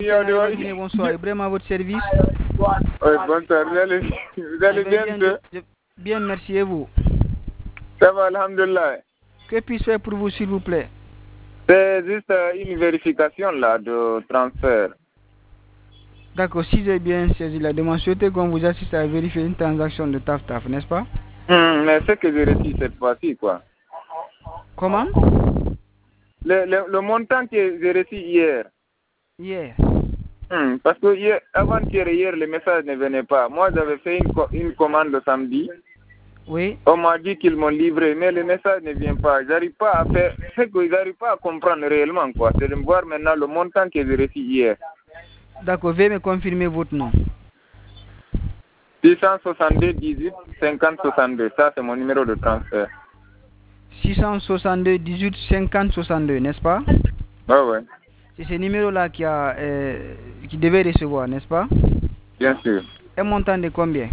Bonsoir, Ibrahim à votre service. Oui, bonsoir, vous allez bien, Bien, merci et vous. Ça va, alhamdulillah. Que puis-je faire pour vous, s'il vous plaît? C'est juste une vérification là de transfert. D'accord, si j'ai bien saisi la demande, souhaitez qu'on vous assiste à vérifier une transaction de TAF-TAF, n'est-ce pas? Mais ce que j'ai reçu cette fois-ci, quoi. Comment? Le montant que j'ai reçu hier. Hier. Parce que avant-hier, le message ne venait pas. Moi, j'avais fait une commande le samedi. Oui. On m'a dit qu'ils m'ont livré, mais le message ne vient pas. J'arrive pas à faire, c'est qu'ils n'arrivent pas à comprendre réellement, quoi. C'est de voir maintenant le montant que j'ai reçu hier. D'accord, veuillez me confirmer votre nom. 662 18 50 62, ça c'est mon numéro de transfert. 662 18 50 62, n'est-ce pas? Ouais. C'est ce numéro-là qui devait recevoir, n'est-ce pas? Bien sûr. Un montant de combien?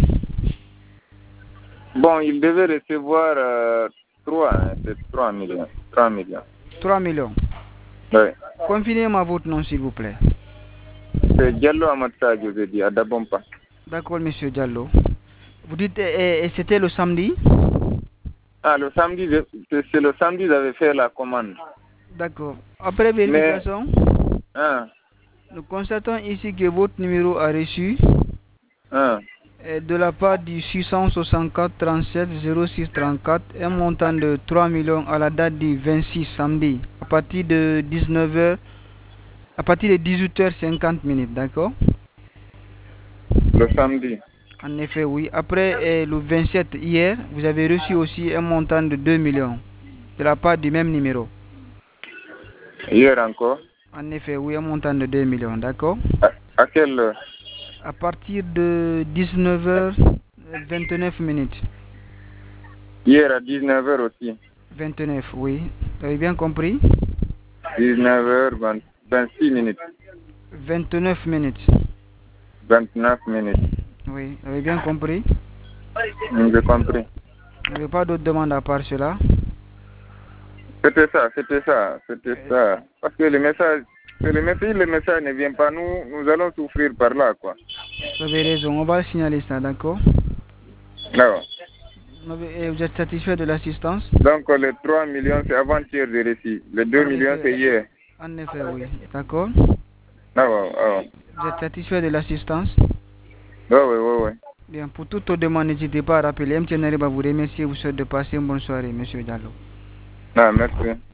Bon, il devait recevoir 3 millions. 3 millions. 3 millions. Oui. Confirmez-moi votre nom, s'il vous plaît. C'est Diallo Ahmad Sadio, je dis, à Dabompa. D'accord, monsieur Diallo. Vous dites, c'était le samedi? Ah, le samedi, c'est le samedi que j'avais fait la commande. D'accord. Après vérification, nous constatons ici que votre numéro a reçu de la part du 664 37 06 34 un montant de 3 millions à la date du 26 samedi à partir de 19h, à partir de 18h50, d'accord? Le samedi. En effet, oui. Après le 27 hier, vous avez reçu aussi un montant de 2 millions de la part du même numéro. Hier encore? En effet, oui, un montant de 2 millions, d'accord? À quelle heure? À partir de 19h29. Hier à 19h aussi. 29, oui. Vous avez bien compris? 19h26. 29 minutes. 29 minutes. Oui, vous avez bien compris? J'ai compris. Vous n'avez pas d'autres demandes à part cela? C'était ça. Parce que le message ne vient pas, nous allons souffrir par là, quoi. Vous avez raison, on va signaler ça, d'accord? D'accord. Et vous êtes satisfait de l'assistance? Donc les 3 millions, c'est avant-hier de récit. Les 2 millions, c'est hier. En effet, oui. D'accord? Ah. Vous êtes satisfait de l'assistance? Oui. Bien, pour toute autre demande, n'hésitez pas à rappeler. MTN va vous remercier et vous souhaite de passer une bonne soirée, monsieur Diallo. Merci.